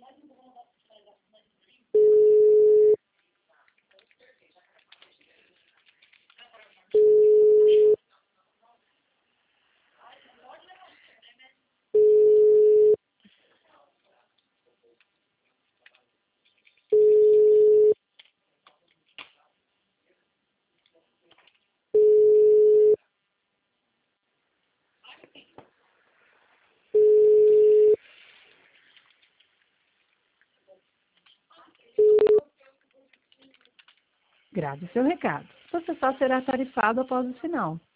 Grave seu recado. Você só será tarifado após o sinal.